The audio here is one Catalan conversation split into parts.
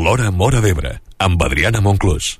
l'Hora Móra d'Ebre, amb Adriana Monclús.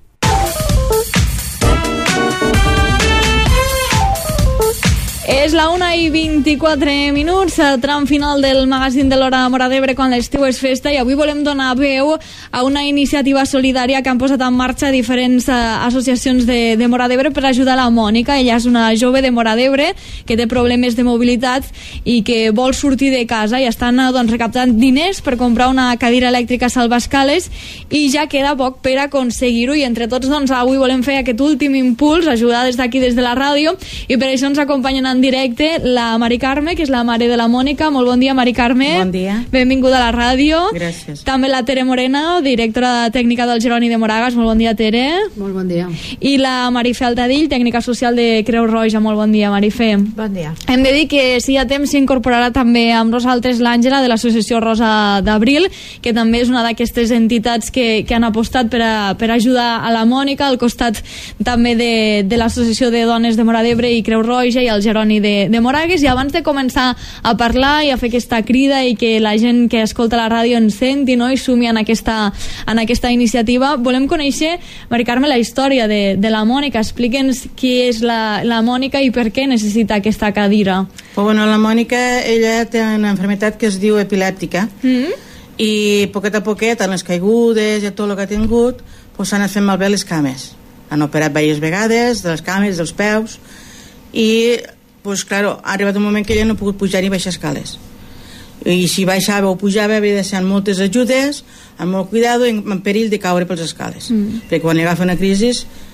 És la 1:24, tram final del magazín de l'Hora Móra d'Ebre quan l'estiu és festa, i avui volem donar veu a una iniciativa solidària que han posat en marxa diferents associacions de Móra d'Ebre per ajudar la Mònica. Ella és una jove de Móra d'Ebre que té problemes de mobilitat i que vol sortir de casa, i estan recaptant diners per comprar una cadira elèctrica salvaescales, i ja queda poc per aconseguir-ho, i entre tots avui volem fer aquest últim impuls, ajudar des d'aquí, des de la ràdio, i per això ens acompanyen en directe la Mari Carme, que és la mare de la Mònica. Molt bon dia, Mari Carme. Bon dia. Benvinguda a la ràdio. Gràcies. També la Tere Morena, directora tècnica del Jeroni de Moragas. Molt bon dia, Tere. Molt bon dia. I la Marifé Altadill, tècnica social de Creu Roja. Molt bon dia, Marifé. Bon dia. Hem de dir que si hi ha temps s'incorporarà també amb nosaltres l'Àngela de l'associació Rosa d'Abril, que també és una d'aquestes entitats que han apostat per ajudar a la Mònica, al costat també de l'associació de dones de Móra d'Ebre i Creu Roja i el Jeroni de Moragues. I abans de començar a parlar i a fer aquesta crida i que la gent que escolta la ràdio ens senti, no?, i sumi en aquesta iniciativa, volem conèixer, Mari Carme, la història de la Mònica. Explica'ns qui és la Mònica i per què necessita aquesta cadira. Pues bueno, la Mònica, ella té una malaltia que es diu epilèptica, i poquet a poquet, en les caigudes i tot el que ha tingut, pues s'han anat fent malbé les cames. Han operat diverses vegades de les cames, dels peus, i pues claro, ha arribat un moment que ella no ha pogut pujar ni baixar escales, i si baixava o pujava havia de ser amb moltes ajudes, amb molt cuidado i en perill de caure pels escales, perquè quan li agafa una crisi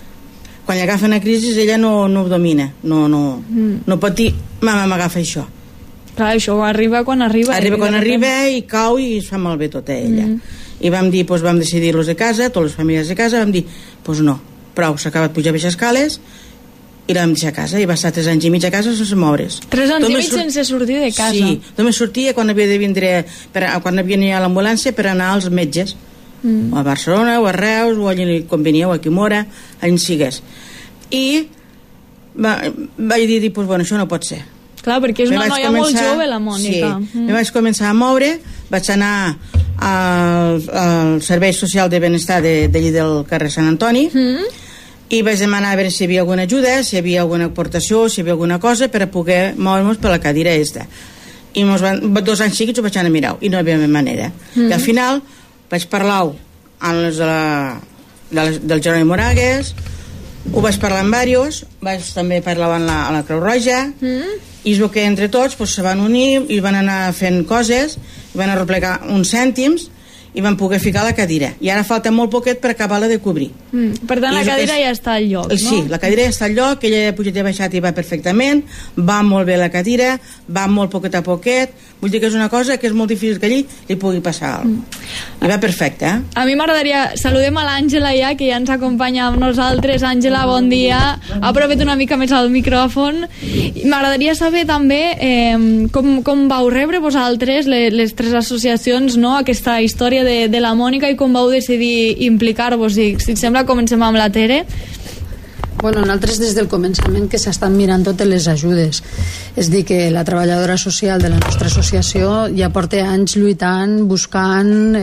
ella no ho domina, no pot dir mama m'agafa això. Clar, això arriba quan arriba i cau i es fa malbé tota ella. I vam dir, vam decidir-los de casa, totes les famílies de casa, vam dir, no, prou, s'ha acabat pujar baixar escales, i la vam deixar a casa, i va estar 3 anys i mig a casa sense moure's. 3 anys i mig sense sortir de casa? Sí, només sortia quan havia de vindre, quan havia d'anar a l'ambulància per anar als metges, o a Barcelona, o a Reus, o allà quan venia, o a Quimora, allà sigués. I vaig dir, això no pot ser. Clar, perquè és una noia molt jove, la Mònica. Sí, me vaig començar a moure, vaig anar al Servei Social de Benestar d'allí del carrer Sant Antoni, i vaig demanar a veure si hi havia alguna ajuda, si hi havia alguna aportació, si hi havia alguna cosa per a poder moure'ns per la cadira esta. I 2 anys seguits ho vaig anar a mirar i no hi havia manera. I al final vaig parlar amb les del Jeroni Moragues, ho vaig parlar amb diversos, vaig també parlar amb la Creu Roja, i es veu que entre tots se van unir i van anar fent coses, i van arreplegar uns cèntims i van poder ficar la cadira, i ara falta molt poquet per acabar-la de cobrir. Per tant, la cadira ja està al lloc, no? Sí, la cadira ja està al lloc, ella ha pujat i ha baixat i va perfectament, va molt bé la cadira, va molt poquet a poquet, vull dir que és una cosa que és molt difícil que allí li pugui passar alguna cosa. I va perfecte, A mi m'agradaria, saludem a l'Àngela ja, que ja ens acompanya amb nosaltres. Àngela, bon dia. Aprova't una mica més al micròfon. M'agradaria saber també com vau rebre vosaltres, les 3 associacions, no?, aquesta història de la Mònica, i com vau decidir implicar-vos. I si et sembla, comencem amb la Tere. Bueno, nosaltres des del començament que s'estan mirant totes les ajudes. És dir, que la treballadora social de la nostra associació ja porta anys lluitant, buscant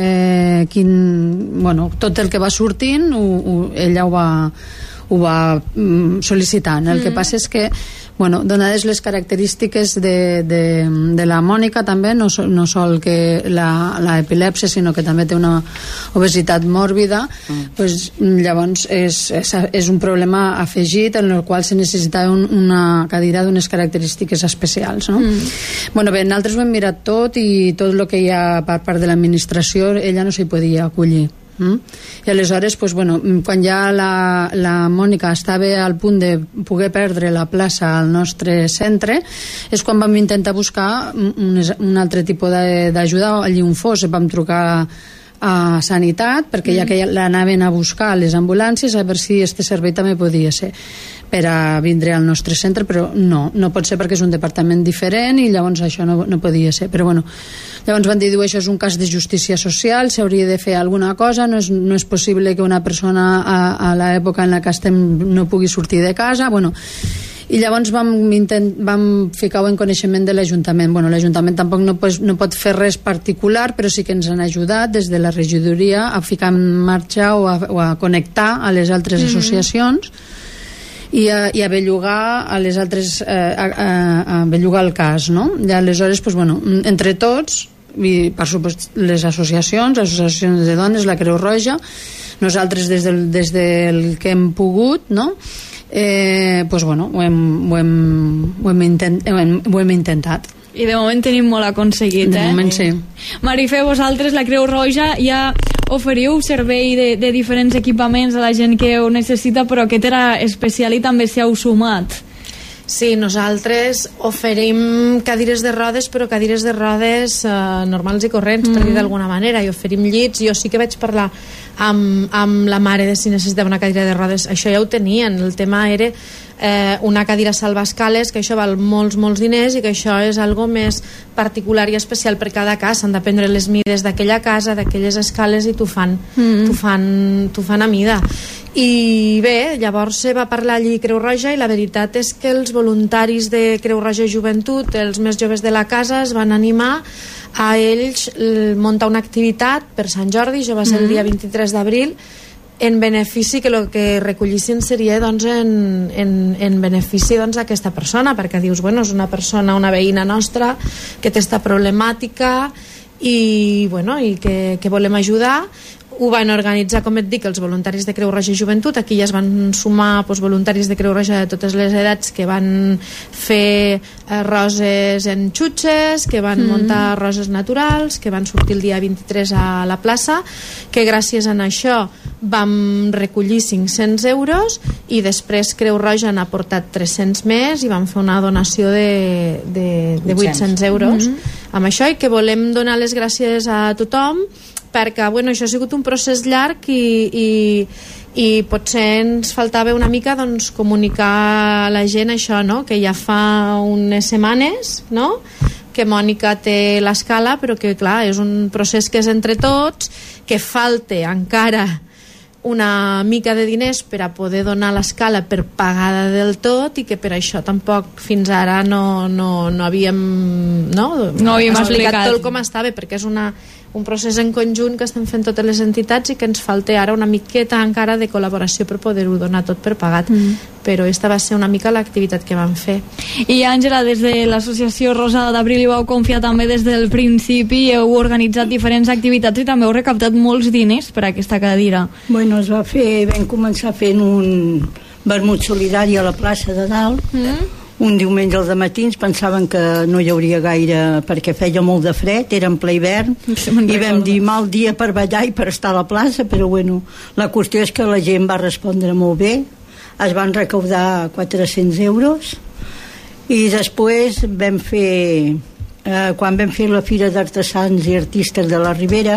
tot el que va sortint, ella ho va sol·licitant. El que passa és que, donades les característiques de la Mònica també, no sol que la epilèpsia, sinó que també té una obesitat mòrbida, llavors és un problema afegit en el qual se necessitava una cadira d'unes característiques especials, no? Bé, nosaltres ho hem mirat tot, i tot el que hi ha per part de l'administració ella no s'hi podia acollir. I aleshores, quan ja la Mònica estava al punt de poder perdre la plaça al nostre centre, és quan vam intentar buscar un altre tipus d'ajuda allí on fos. Vam trucar a Sanitat, perquè ja que l'anaven a buscar les ambulàncies, a veure si este servei també podia ser per a vindre al nostre centre, però no pot ser perquè és un departament diferent, i llavors això no podia ser. Però llavors van dir, això és un cas de justícia social, s'hauria de fer alguna cosa, no és possible que una persona a l'època en la que estem no pugui sortir de casa, I llavors vam ficar-ho en coneixement de l'Ajuntament. Bueno, l'Ajuntament tampoc no pot fer res particular, però sí que ens han ajudat des de la regidoria a ficar en marxa o a connectar a les altres associacions i a bellugar a les altres a bellugar el cas, no? I aleshores, doncs, bueno, entre tots, i per supost les associacions de dones, la Creu Roja, nosaltres des del que hem pogut, no? Doncs, bueno, ho hem intentat. I de moment tenim molt aconseguit, de moment sí. Marifé, vosaltres, la Creu Roja, ja oferiu servei de diferents equipaments a la gent que ho necessita, però aquest era especial i també s'hi heu sumat. Sí, nosaltres oferim cadires de rodes, però cadires de rodes normals i corrents, per dir d'alguna manera, i oferim llits. Jo sí que vaig parlar amb la mare de si necessitava una cadira de rodes. Això ja ho tenien, el tema era una cadira salvaescales, que això val molts diners i que això és algo més particular i especial per cada casa. Han de prendre les mides d'aquella casa, d'aquelles escales, i t'ho fan a mida. I bé, llavors se va parlar allí Creu Roja, i la veritat és que els voluntaris de Creu Roja Joventut, els més joves de la casa, es van animar a ells muntar una activitat per Sant Jordi. Això va ser el dia 23 d'abril, en benefici, que el que recollissin seria doncs, en benefici d'aquesta persona, perquè dius, bueno, és una persona, una veïna nostra que té esta problemàtica i que volem ajudar. Ho van organitzar, com et dic, els voluntaris de Creu Roja Joventut. Aquí ja es van sumar voluntaris de Creu Roja de totes les edats, que van fer roses en xutxes, que van muntar roses naturals, que van sortir el dia 23 a la plaça, que gràcies a això vam recollir 500 euros, i després Creu Roja n'ha aportat 300 més i vam fer una donació de 800 euros amb això, i que volem donar les gràcies a tothom, perquè això ha sigut un procés llarg i potser ens faltava una mica comunicar a la gent això, no? Que ja fa unes setmanes, no? Que Mònica té l'escala, però que clar, és un procés que és entre tots, que falta encara una mica de diners per a poder donar l'escala per pagada del tot, i que per això tampoc fins ara no havíem explicat tot com estava, perquè és un procés en conjunt que estem fent totes les entitats i que ens falta ara una miqueta encara de col·laboració per poder-ho donar tot per pagat, però esta va ser una mica l'activitat que vam fer. I Àngela, des de l'associació Rosada d'Abril hi vau confiar també des del principi i heu organitzat diferents activitats i també heu recaptat molts diners per a aquesta cadira. Bueno, vam començar fent un vermut solidari a la plaça de Dalt, un diumenge al dematí. Ens pensaven que no hi hauria gaire perquè feia molt de fred, era en ple hivern, i vam dir mal dia per ballar i per estar a la plaça, però bueno, la qüestió és que la gent va respondre molt bé. Es van recaudar 400 euros, i després vam fer quan vam fer la Fira d'Artesans i Artistes de la Ribera,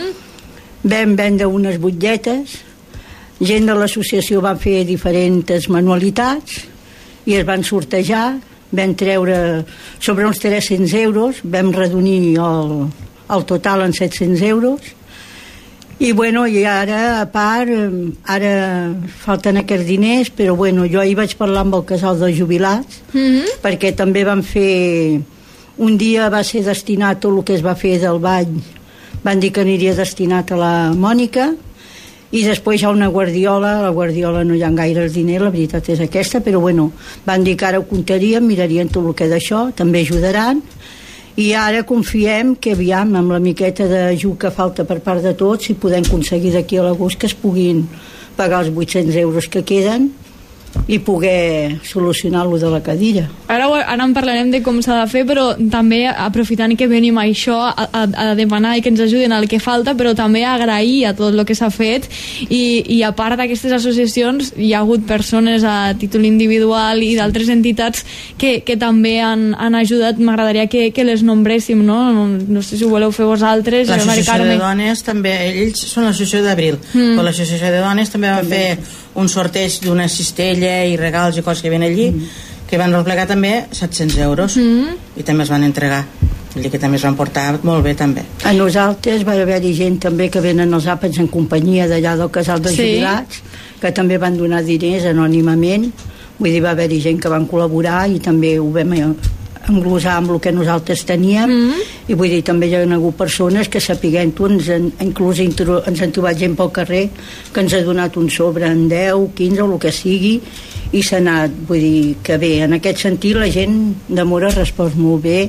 vam vendre unes butlletes, gent de l'associació va fer diferents manualitats i es van sortejar, vam treure sobre uns 300 euros, vam redonir el total en 700 euros, i i ara a part ara falten aquests diners, però jo ahir vaig parlar amb el casal dels jubilats, perquè també vam fer un dia, va ser destinat tot el que es va fer del ball, van dir que aniria destinat a la Mònica, i després hi ha una guardiola. La guardiola no hi ha gaire diners, la veritat és aquesta, però van dir que ara ho comptarien, mirarien tot el que d'això, també ajudaran, i ara confiem que aviam, amb la miqueta d'ajut que falta per part de tots, si podem aconseguir d'aquí a l'agost que es puguin pagar els 800 euros que queden i poder solucionar-lo de la cadira. Ara en parlarem de com s'ha de fer, però també aprofitant que venim a això, a demanar i que ens ajuden al que falta, però també a agrair a tot el que s'ha fet, i a part d'aquestes associacions hi ha hagut persones a títol individual i d'altres entitats que també han ajudat. M'agradaria que les nombréssim, no sé si ho voleu fer vosaltres. L'associació de dones també, ells són l'associació d'Abril, però l'associació de dones també va fer un sorteig d'una cistella i regals i coses que ven allí, que van replegar també 700 euros, i també es van entregar, vull dir que també es van portar molt bé també. A nosaltres va haver-hi gent també que venen els àpats en companyia d'allà del casal dels jubilats, que també van donar diners anònimament, vull dir, va haver-hi gent que van col·laborar i també ho vam englosar amb el que nosaltres teníem, i vull dir, també hi ha hagut persones que sapiguent-ho inclús ens han trobat gent pel carrer que ens ha donat un sobre en 10, 15 o el que sigui, i s'ha anat, vull dir que bé, en aquest sentit la gent de Móra ha respost molt bé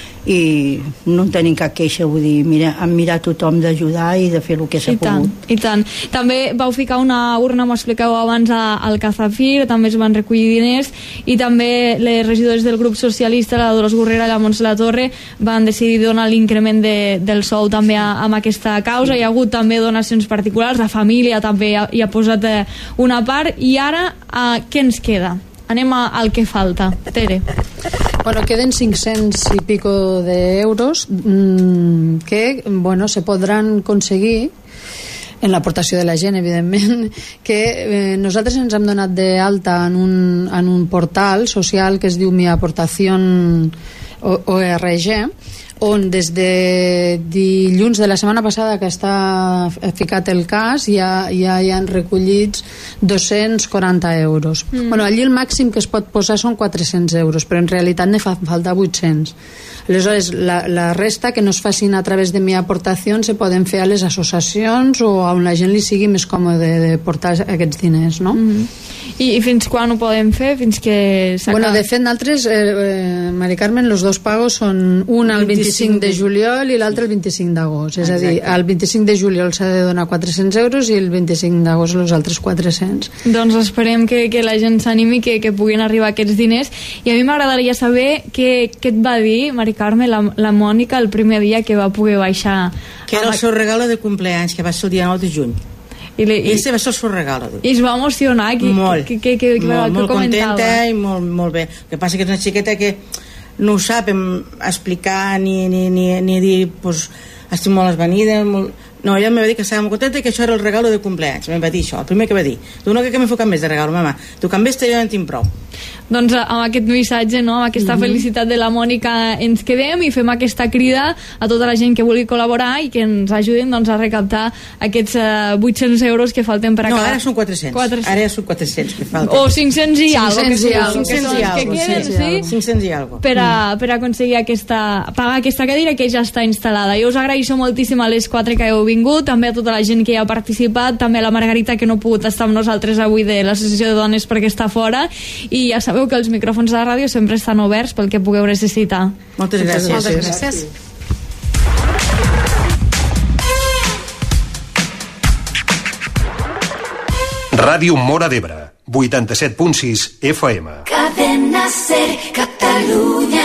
i no en tenim cap queixa, vull dir, hem mirat tothom d'ajudar i de fer el que s'ha pogut. I tant. També vau ficar una urna, m'ho expliqueu abans, al Cazafir, també es van recollir diners, i també les regidores del grup socialista, la Dolors Gurrera i la Montse Latorre, van decidir donar l'increment del sou també amb aquesta causa. Hi ha hagut també donacions particulars, la família també hi ha posat una part, i ara què ens queda? Anem al que falta. Tere. Bueno, queden 500 y pico de euros que, bueno, se podran conseguir en l'aportació de la gent, evidentment, que nosaltres ens hem donat d'alta en un portal social que es diu Mi Aportación ORG, on des de dilluns de la setmana passada que està ficat el cas ja hi han recollits 240 euros. Bueno, allí el màxim que es pot posar són 400 euros, però en realitat ne fa falta 800. Aleshores, la resta que no es facin a través de Mi Aportación se poden fer a les associacions o on la gent li sigui més còmode de portar aquests diners, no? I fins quan ho podem fer? Fins que s'acabi? Bueno, de fet, nosaltres, Mari Carmen, los dos pagos són un al 25 de juliol i l'altre el 25 d'agost. És a dir, el 25 de juliol s'ha de donar 400 euros i el 25 d'agost els altres 400. Doncs esperem que la gent s'animi, que puguin arribar aquests diners. I a mi m'agradaria saber què et va dir, Mari Carme, la Mònica, el primer dia que va poder baixar. Que era el seu regalo de cumpleaños, que va ser el dia 9 de juny. I ese va ser el seu regalo. I es va emocionar. Molt contenta i molt bé. El que passa que és una xiqueta que no ho sap explicar ni dir pues, estic molt esvanida, no, ella em va dir que estava molt contenta i que això era el regalo de cumpleaños. Em va dir això, el primer que va dir. Tu no que me focat més de regalo, mama. Tu que amb este jo no en tinc prou. Doncs amb aquest missatge, no? Amb aquesta felicitat de la Mònica ens quedem i fem aquesta crida a tota la gent que vulgui col·laborar i que ens ajudin, doncs, a recaptar aquests 800 euros que falten per acabar. No, ara són 400. Ara són 400 que falten. O 500 i algo. 500 i algo. Per aconseguir pagar aquesta cadira que ja està instal·lada. Jo us agraeixo moltíssim a les 4 que heu vingut, també a tota la gent que hi ha participat, també a la Margarita que no ha pogut estar amb nosaltres avui de l'Associació de Dones perquè està fora, i ja sabeu que els micròfons de la ràdio sempre estan oberts pel que pugueu necessitar. Moltes gràcies. Moltes gràcies. Ràdio Móra d'Ebre, 87.6 FM. Cadena Ser, Catalunya.